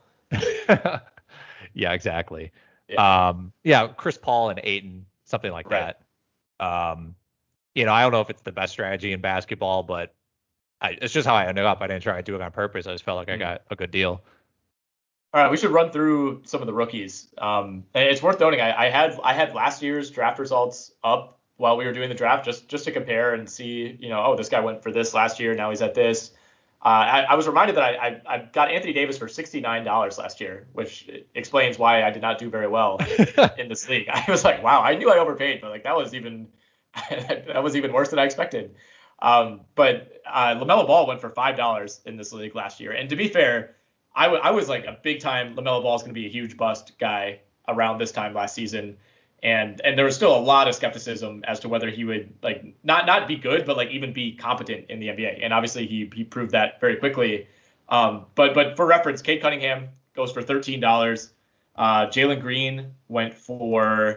Yeah, exactly. Yeah. Um, yeah, Chris Paul and Ayton, something like right. that. Um, you know, I don't know if it's the best strategy in basketball, but I, it's just how I ended up. I didn't try to do it on purpose. I just felt like mm-hmm. I got a good deal. All right, we should run through some of the rookies. Um, and it's worth noting, I, I had I had last year's draft results up while we were doing the draft, just just to compare and see, you know, oh, this guy went for this last year, now he's at this. Uh, I, I was reminded that I, I, I got Anthony Davis for sixty-nine dollars last year, which explains why I did not do very well in this league. I was like, wow, I knew I overpaid, but like that was even that was even worse than I expected. Um, but uh, LaMelo Ball went for five dollars in this league last year, and to be fair, I, w- I was like a big time LaMelo Ball is going to be a huge bust guy around this time last season. And and there was still a lot of skepticism as to whether he would like not not be good, but like even be competent in the N B A. And obviously he he proved that very quickly. Um, but but for reference, Cade Cunningham goes for thirteen dollars. Uh, Jalen Green went for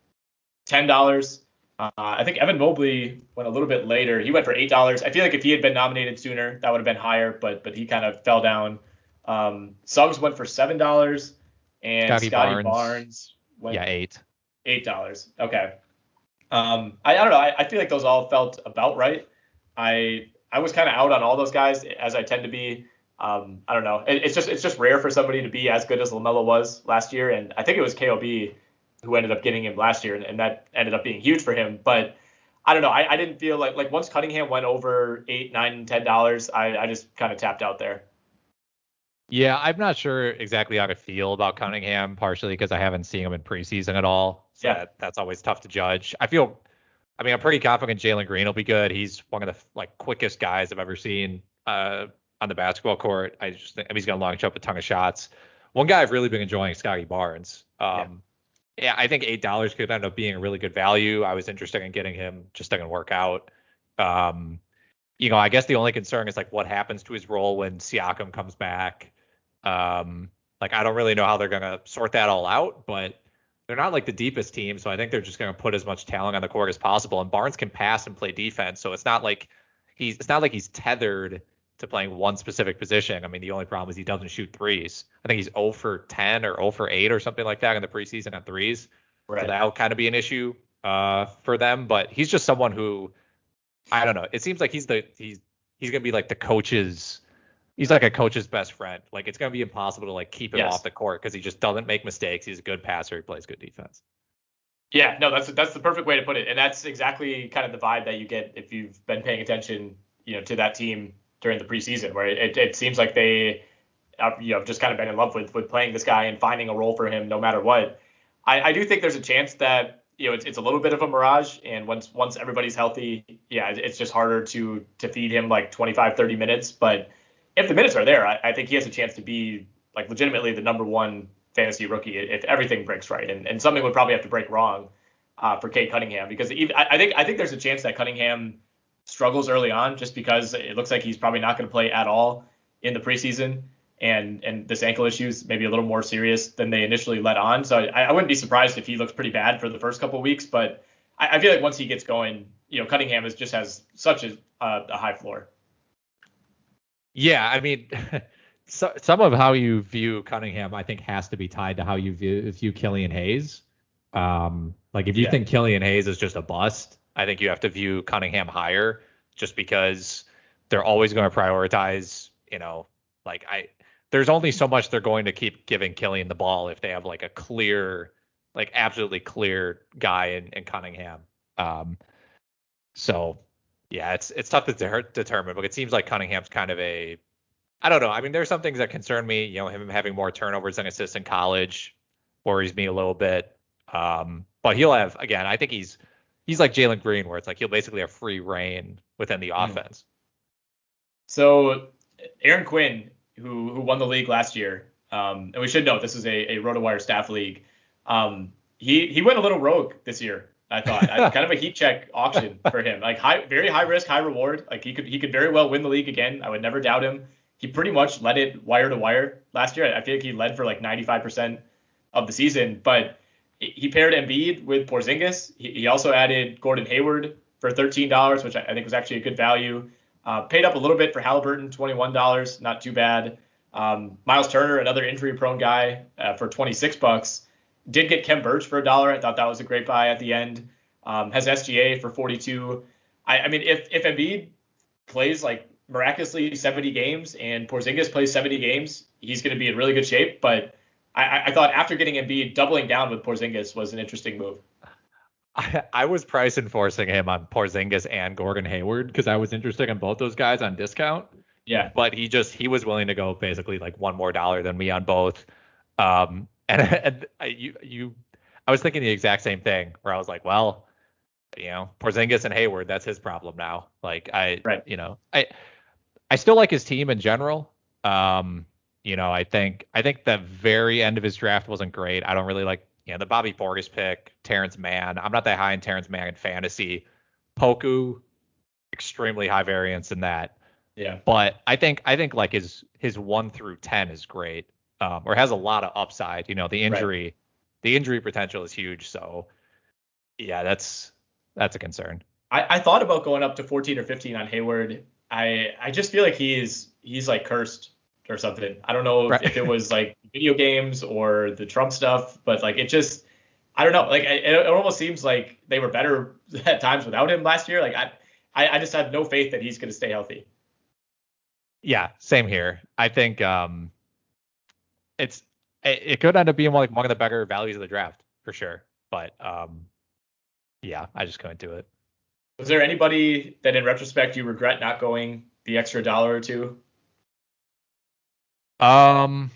ten dollars. Uh, I think Evan Mobley went a little bit later. He went for eight dollars. I feel like if he had been nominated sooner, that would have been higher. But but he kind of fell down. Um, Suggs went for seven dollars, and Scotty, Scotty Barnes. Barnes went yeah eight. Eight dollars. Okay. Um, I, I don't know. I, I feel like those all felt about right. I I was kind of out on all those guys, as I tend to be. Um, I don't know. It, it's just it's just rare for somebody to be as good as LaMelo was last year, and I think it was K O B who ended up getting him last year, and, and that ended up being huge for him. But I don't know. I, I didn't feel like like once Cunningham went over eight, nine, ten dollars, I I just kind of tapped out there. Yeah, I'm not sure exactly how to feel about Cunningham, partially because I haven't seen him in preseason at all. So yeah. that, that's always tough to judge. I feel, I mean, I'm pretty confident Jalen Green will be good. He's one of the like quickest guys I've ever seen uh, on the basketball court. I just think I mean, he's going to launch up a ton of shots. One guy I've really been enjoying is Scotty Barnes. Um, yeah. yeah, I think eight dollars could end up being a really good value. I was interested in getting him, just didn't work out. Um, you know, I guess the only concern is like what happens to his role when Siakam comes back. Um, like I don't really know how they're gonna sort that all out, but they're not like the deepest team, so I think they're just gonna put as much talent on the court as possible. And Barnes can pass and play defense, so it's not like he's it's not like he's tethered to playing one specific position. I mean, the only problem is he doesn't shoot threes. I think he's zero for ten or zero for eight or something like that in the preseason on threes. Right. So that'll kind of be an issue uh, for them. But he's just someone who, I don't know. It seems like he's the he's he's gonna be like the coach's. He's like a coach's best friend. Like it's gonna be impossible to like keep him yes. off the court because he just doesn't make mistakes. He's a good passer. He plays good defense. Yeah, no, that's that's the perfect way to put it, and that's exactly kind of the vibe that you get if you've been paying attention, you know, to that team during the preseason, where it, it seems like they, have, you know, just kind of been in love with with playing this guy and finding a role for him no matter what. I, I do think there's a chance that, you know, it's it's a little bit of a mirage, and once once everybody's healthy, yeah, it's just harder to to feed him like twenty-five, thirty minutes, but if the minutes are there, I, I think he has a chance to be like legitimately the number one fantasy rookie if everything breaks right, and, and something would probably have to break wrong uh, for Cade Cunningham, because even, I, I think I think there's a chance that Cunningham struggles early on just because it looks like he's probably not going to play at all in the preseason, and and this ankle issue is maybe a little more serious than they initially let on. So I, I wouldn't be surprised if he looks pretty bad for the first couple of weeks, but I, I feel like once he gets going, you know, Cunningham is just has such a, uh, a high floor. Yeah, I mean, so, some of how you view Cunningham, I think, has to be tied to how you view, view Killian Hayes. Um, like, if you yeah. think Killian Hayes is just a bust, I think you have to view Cunningham higher, just because they're always going to prioritize, you know, like, I there's only so much they're going to keep giving Killian the ball if they have, like, a clear, like, absolutely clear guy in, in Cunningham. Um, so... Yeah, it's it's tough to de- determine, but it seems like Cunningham's kind of a, I don't know. I mean, there's some things that concern me. You know, him having more turnovers than assists in college worries me a little bit. Um, but he'll have, again, I think he's he's like Jalen Green, where it's like he'll basically have free reign within the mm. offense. So Aaron Quinn, who who won the league last year, um, and we should note this is a, a RotoWire staff league. Um, he he went a little rogue this year. I thought I, kind of a heat check auction for him, like high, very high risk, high reward. Like he could, he could very well win the league again. I would never doubt him. He pretty much led it wire to wire last year. I feel like he led for like ninety-five percent of the season, but he paired Embiid with Porzingis. He, he also added Gordon Hayward for thirteen dollars, which I, I think was actually a good value. Uh, paid up a little bit for Halliburton, twenty-one dollars, not too bad. Um, Miles Turner, another injury prone guy, uh, for twenty-six bucks. Did get Khem Birch for a dollar. I thought that was a great buy at the end. Um, has S G A for forty-two. I, I mean, if if Embiid plays like miraculously seventy games and Porzingis plays seventy games, he's going to be in really good shape. But I, I thought after getting Embiid, doubling down with Porzingis was an interesting move. I, I was price enforcing him on Porzingis and Gordon Hayward because I was interested in both those guys on discount. Yeah. But he just he was willing to go basically like one more dollar than me on both. Um, and, and I, you you I was thinking the exact same thing where I was like, well, you know, Porzingis and Hayward, that's his problem now. Like I, right. you know, I, I still like his team in general. Um, you know, I think, I think the very end of his draft wasn't great. I don't really like, you know, the Bobby Portis pick, Terrence Mann. I'm not that high in Terrence Mann in fantasy. Poku, extremely high variance in that. Yeah. But I think, I think like his, his one through ten is great, um, or has a lot of upside. You know, the injury, right. the injury potential is huge. So yeah, that's, That's a concern. I, I thought about going up to fourteen or fifteen on Hayward. I I just feel like he's he's like cursed or something. I don't know if, right. if it was like video games or the Trump stuff, but like it just I don't know. Like it, it almost seems like they were better at times without him last year. Like I I, I just have no faith that he's going to stay healthy. Yeah, same here. I think um it's it, it could end up being like one of the better values of the draft for sure, but um. Yeah, I just couldn't do it. Was there anybody that in retrospect you regret not going the extra dollar or two? Um,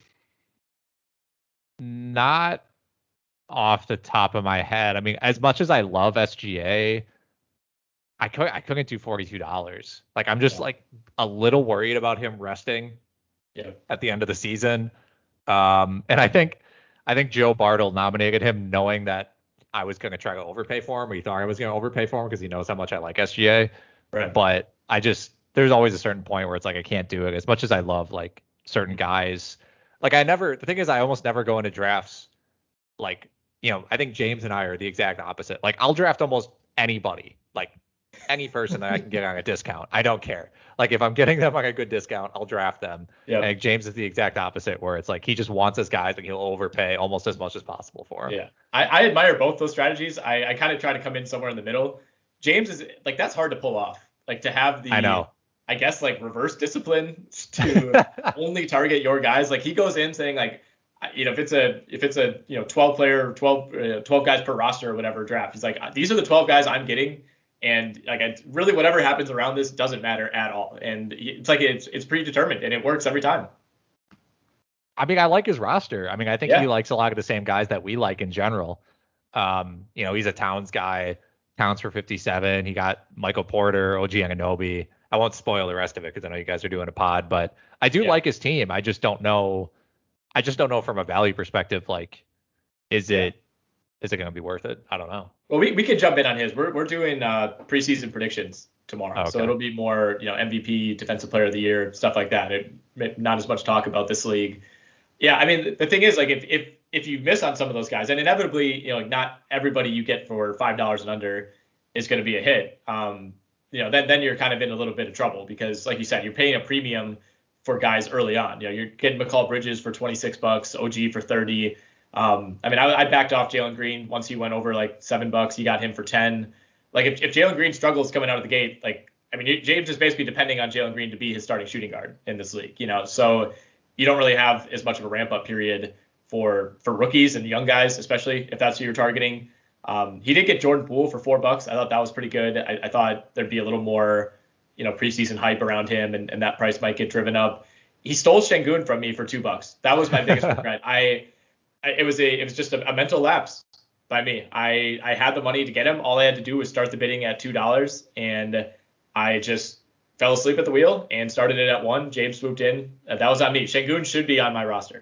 not off the top of my head. I mean, as much as I love S G A, I couldn't I couldn't do forty-two dollars. Like I'm just yeah. like a little worried about him resting yeah. at the end of the season. Um, and I think I think Joe Bartle nominated him knowing that I was going to try to overpay for him, or he thought I was going to overpay for him because he knows how much I like S G A. Right. But I just, there's always a certain point where it's like, I can't do it as much as I love like certain guys. Like I never, the thing is I almost never go into drafts. Like, you know, I think James and I are the exact opposite. Like I'll draft almost anybody. Like any person that I can get on a discount. I don't care. Like if I'm getting them on a good discount, I'll draft them. Yep. And James is the exact opposite, where it's like he just wants his guys and he'll overpay almost as much as possible for him. Yeah, I, I admire both those strategies. I, I kind of try to come in somewhere in the middle. James is like, that's hard to pull off. Like to have the, I know. I guess like reverse discipline to only target your guys. Like he goes in saying like, you know, if it's a if it's a you know twelve player, twelve, uh, twelve guys per roster or whatever draft, he's like, these are the twelve guys I'm getting, and like I, really whatever happens around this doesn't matter at all. And it's like it's it's predetermined and it works every time. I mean, I like his roster. I mean, I think Yeah. he likes a lot of the same guys that we like in general. Um, you know, he's a Towns guy. Towns for fifty-seven. He got Michael Porter, O G Anunoby. I won't spoil the rest of it because I know you guys are doing a pod, but I do Yeah. like his team. I just don't know. I just don't know from a value perspective, like, is Yeah. it is it going to be worth it? I don't know. Well, we, we can jump in on his. We're we're doing uh, preseason predictions tomorrow, Okay. so it'll be more you know M V P, Defensive Player of the Year, stuff like that. It, not as much talk about this league. Yeah, I mean the thing is like if if if you miss on some of those guys, and inevitably you know like not everybody you get for five dollars and under is going to be a hit. Um, you know then then you're kind of in a little bit of trouble because like you said, you're paying a premium for guys early on. You know, you're getting McCall Bridges for twenty-six bucks, O G for thirty. Um, I mean, I, I backed off Jalen Green once he went over like seven bucks. You got him for ten. Like if, if Jalen Green struggles coming out of the gate, like I mean, James is basically depending on Jalen Green to be his starting shooting guard in this league. You know, so you don't really have as much of a ramp up period for for rookies and young guys, especially if that's who you're targeting. Um, he did get Jordan Poole for four bucks. I thought that was pretty good. I, I thought there'd be a little more, you know, preseason hype around him, and, and that price might get driven up. He stole Şengün from me for two bucks. That was my biggest regret. I, I, it was a, it was just a, a mental lapse by me. I, I had the money to get him. All I had to do was start the bidding at two dollars, and I just fell asleep at the wheel and started it at one. James swooped in. Uh, that was on me. Şengün should be on my roster.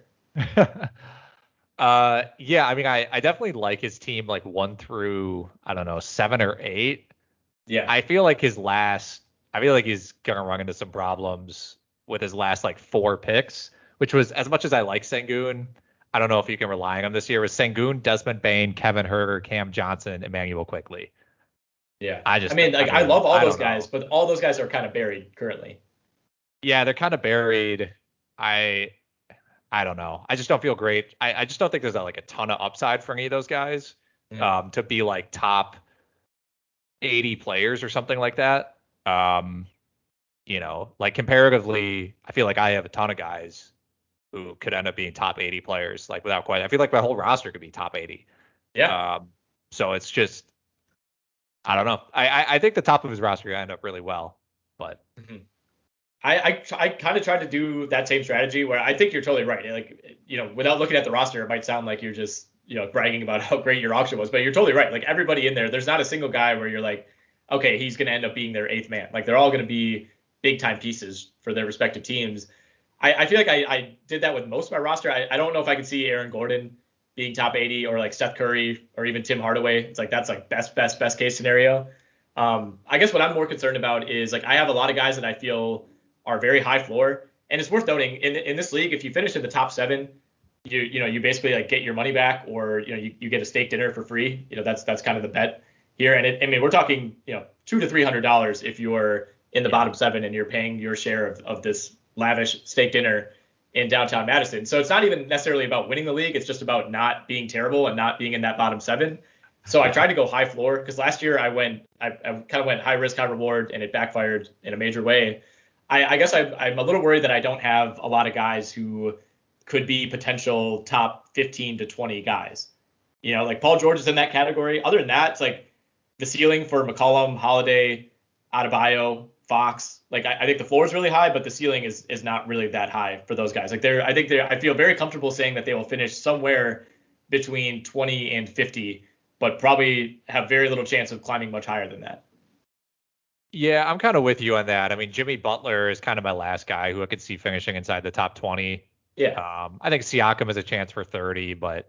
uh, yeah, I mean, I, I definitely like his team like one through I don't know seven or eight. Yeah, I feel like his last. I feel like he's gonna run into some problems with his last like four picks, which was as much as I like Şengün. I don't know if you can rely on him this year. It was Şengün, Desmond Bane, Kevin Huerter, Cam Johnson, Emmanuel Quickly. Yeah, I just. I mean, like I, mean, love all I those don't guys, know. but all those guys are kind of buried currently. Yeah, they're kind of buried. I. I don't know. I just don't feel great. I, I just don't think there's like a ton of upside for any of those guys Mm. um, to be like top eighty players or something like that. Um, you know, like comparatively, I feel like I have a ton of guys who could end up being top eighty players, like without quite. I feel like my whole roster could be top eighty. Yeah. Um, so it's just, I don't know. I, I, I think the top of his roster could end up really well, but. Mm-hmm. I, I, I kind of tried to do that same strategy where I think you're totally right. Like, you know, without looking at the roster, it might sound like you're just, you know, bragging about how great your auction was, but you're totally right. Like everybody in there, there's not a single guy where you're like, okay, he's going to end up being their eighth man. Like they're all going to be big time pieces for their respective teams. I, I feel like I, I did that with most of my roster. I, I don't know if I could see Aaron Gordon being top eighty or like Seth Curry or even Tim Hardaway. It's like, that's like best, best, best case scenario. Um, I guess what I'm more concerned about is like, I have a lot of guys that I feel are very high floor. And it's worth noting in in this league, if you finish in the top seven, you you know, you basically like get your money back, or, you know, you, you get a steak dinner for free. You know, that's that's kind of the bet here. And it, I mean, we're talking, you know, two to three hundred dollars if you're in the bottom seven and you're paying your share of, of this lavish steak dinner in downtown Madison. So it's not even necessarily about winning the league. It's just about not being terrible and not being in that bottom seven. So I tried to go high floor because last year I went, I, I kind of went high risk, high reward, and it backfired in a major way. I, I guess I, I'm a little worried that I don't have a lot of guys who could be potential top fifteen to twenty guys. You know, like Paul George is in that category. Other than that, it's like the ceiling for McCollum, Holiday, Adebayo, Fox. Like I, I think the floor is really high, but the ceiling is is not really that high for those guys. Like they're, I think they're, I feel very comfortable saying that they will finish somewhere between twenty and fifty, but probably have very little chance of climbing much higher than that. Yeah, I'm kind of with you on that. I mean, Jimmy Butler is kind of my last guy who I could see finishing inside the top twenty. Yeah. Um, I think Siakam has a chance for thirty, but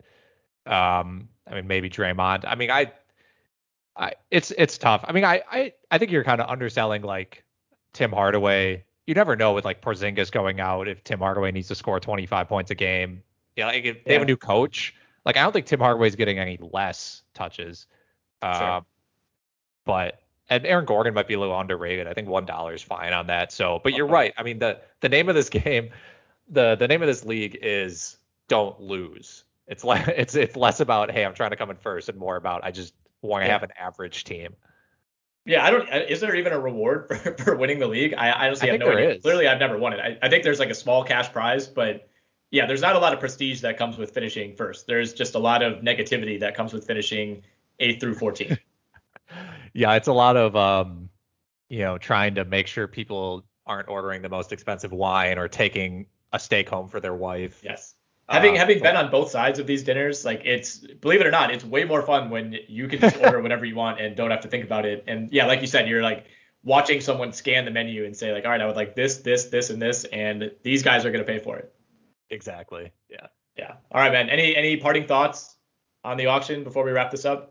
um, I mean, maybe Draymond. I mean, I, I, it's it's tough. I mean, I I, I think you're kind of underselling like Tim Hardaway. You never know with like Porzingis going out if Tim Hardaway needs to score twenty-five points a game. Yeah, like if they have a new coach. Like I don't think Tim Hardaway is getting any less touches. Um, Sure. But and Aaron Gordon might be a little underrated. I think one dollar is fine on that. So, but you're right. I mean, the the name of this game, the the name of this league is Don't Lose. It's like it's it's less about, hey, I'm trying to come in first, and more about I just want to Yeah. have an average team. Yeah, I don't. Is there even a reward for, for winning the league? I, I honestly I have think no there idea. is. Clearly, I've never won it. I, I think there's like a small cash prize, but yeah, there's not a lot of prestige that comes with finishing first. There's just a lot of negativity that comes with finishing eight through fourteen. Yeah, it's a lot of um, you know, trying to make sure people aren't ordering the most expensive wine or taking a steak home for their wife. Yes. Having Uh, having been on both sides of these dinners, like it's, believe it or not, it's way more fun when you can just order whatever you want and don't have to think about it. And yeah, like you said, you're like watching someone scan the menu and say like, all right, I would like this, this, this, and this, and these guys are gonna pay for it. Exactly. Yeah. Yeah. All right, man. Any any parting thoughts on the auction before we wrap this up?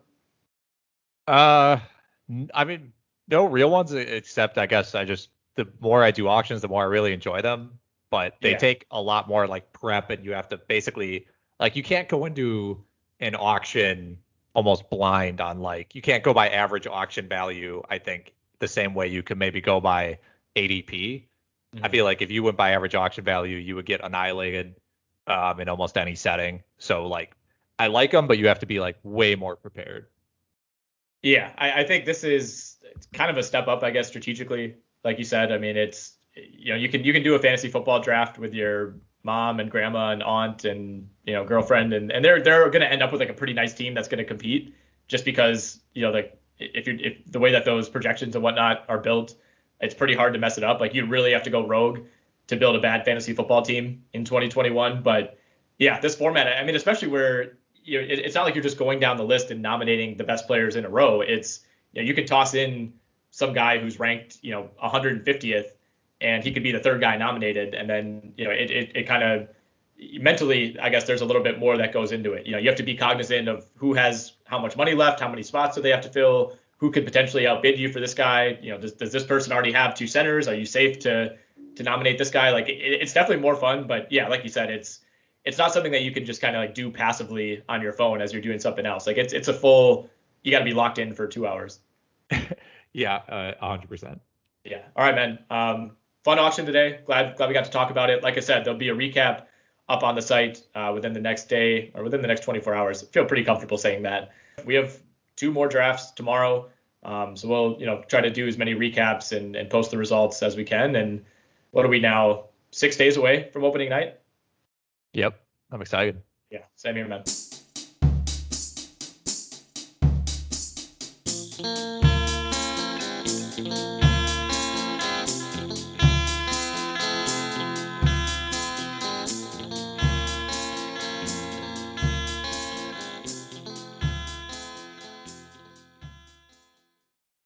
Uh, n- I mean, no real ones e- except I guess I just the more I do auctions, the more I really enjoy them. But they Yeah. take a lot more like prep, and you have to basically like you can't go into an auction almost blind on like you can't go by average auction value. I think the same way you could maybe go by A D P. I feel like if you went by average auction value, you would get annihilated um, in almost any setting. So like I like them, but you have to be like way more prepared. Yeah, I, I think this is kind of a step up, I guess, strategically. Like you said, I mean, it's, you know, you can you can do a fantasy football draft with your mom and grandma and aunt and, you know, girlfriend, and, and they're they're going to end up with like a pretty nice team that's going to compete, just because, you know, like if you if the way that those projections and whatnot are built, it's pretty hard to mess it up. Like you really have to go rogue to build a bad fantasy football team in twenty twenty-one. But yeah, this format, I mean, especially where, you know, it, it's not like you're just going down the list and nominating the best players in a row. It's, you know, you could toss in some guy who's ranked, you know, one hundred fiftieth, and he could be the third guy nominated. And then, you know, it it, it kind of mentally, I guess there's a little bit more that goes into it. You know, you have to be cognizant of who has how much money left, how many spots do they have to fill, who could potentially outbid you for this guy. You know, does, does this person already have two centers? Are you safe to to nominate this guy? Like, it, it's definitely more fun. But yeah, like you said, it's it's not something that you can just kind of like do passively on your phone as you're doing something else. Like it's it's a full, you got to be locked in for two hours. Yeah, uh, one hundred percent. Yeah. All right, man. Um, fun auction today. Glad glad we got to talk about it. Like I said, there'll be a recap up on the site uh, within the next day or within the next twenty-four hours. I feel pretty comfortable saying that. We have two more drafts tomorrow. Um, so we'll, you know, try to do as many recaps and, and post the results as we can. And what are we now? Six days away from opening night? Yep. I'm excited. Yeah. Same here, man.